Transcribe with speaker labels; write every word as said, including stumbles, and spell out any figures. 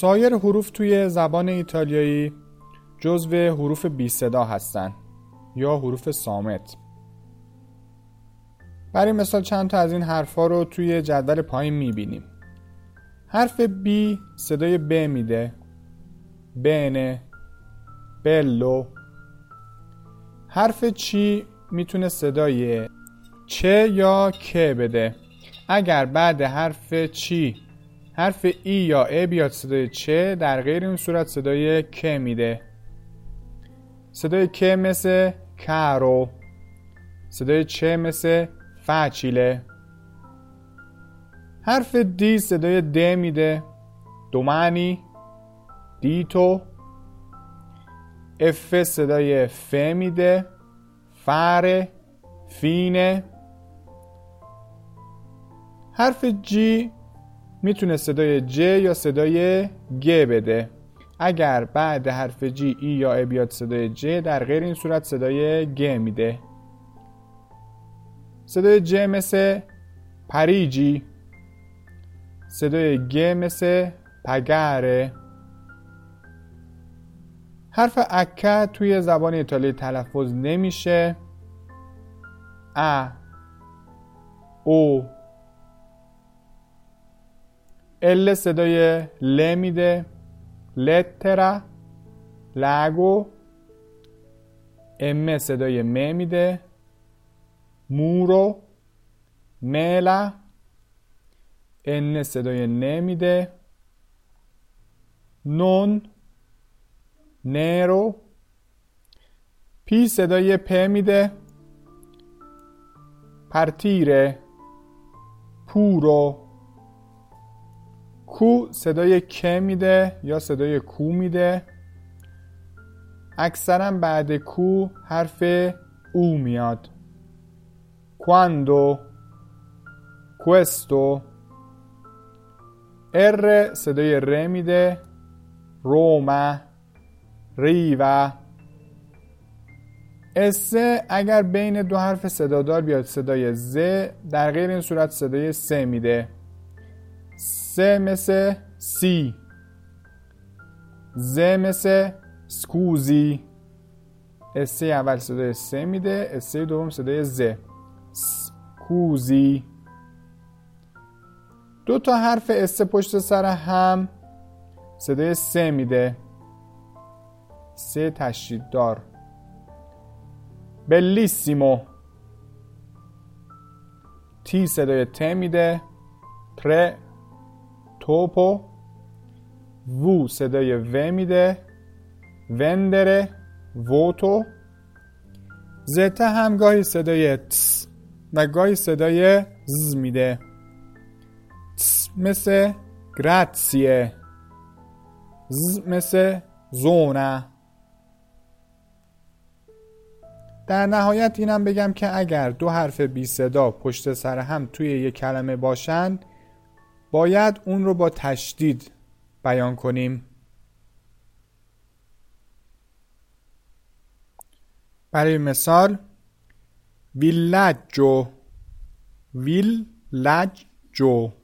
Speaker 1: سایر حروف توی زبان ایتالیایی جزو حروف بی صدا هستن یا حروف صامت. برای مثال چند تا از این حرفا رو توی جدول پایین میبینیم. حرف بی صدای ب میده، بنه، بلو. حرف چی میتونه صدای چه یا که بده. اگر بعد حرف چی حرف ای یا ا بیاد صدای چه، در غیر این صورت صدای که میده. صدای که مثل کارو، صدای چه مثل فاچیله. حرف دی صدای د میده، دومانی، دیتو. اف صدای ف میده، فاره، فینه. حرف جی میتونه صدای ج یا صدای گ بده. اگر بعد حرف جی ای یا ا بیاد صدای ج، در غیر این صورت صدای گ میده. صدای ج مثل پریجی، صدای گ مثل پگاره. حرف اکه توی زبان ایتالیایی تلفظ نمیشه. ا، او. ال صدای ل میده، لترا، لاگو. ام صدای م میده، مورو، ملا. ان صدای ن میده، نون، نرو. پی صدای پ میده، پرتیره، پورو. کو صدای ک میده یا صدای کو میده. اکثرا بعد کو حرف او میاد. کواندو، کوستو. ر صدای ر میده، روما، ریوا. اس اگر بین دو حرف صدادار بیاد صدای ز، در غیر این صورت صدای س میده. س مثل سی، ز مثل سکوزی. اس اول صدای س میده، اس دوم صدای ز، سکوزی. دو تا حرف اس پشت سر هم صدای س میده، س تشدید دار. بلیسیمو. تی صدای ت میده، پر، توپو. وو صدای و میده، وندره، ووتو. زتا هم گاهی صدای تس و گاهی صدای ز میده. تس مثل گراتسیه، ز مثل زونه. در نهایت اینم بگم که اگر دو حرف بی صدا پشت سر هم توی یک کلمه باشند، باید اون رو با تشدید بیان کنیم. برای مثال ویلاجو، ویلاجو.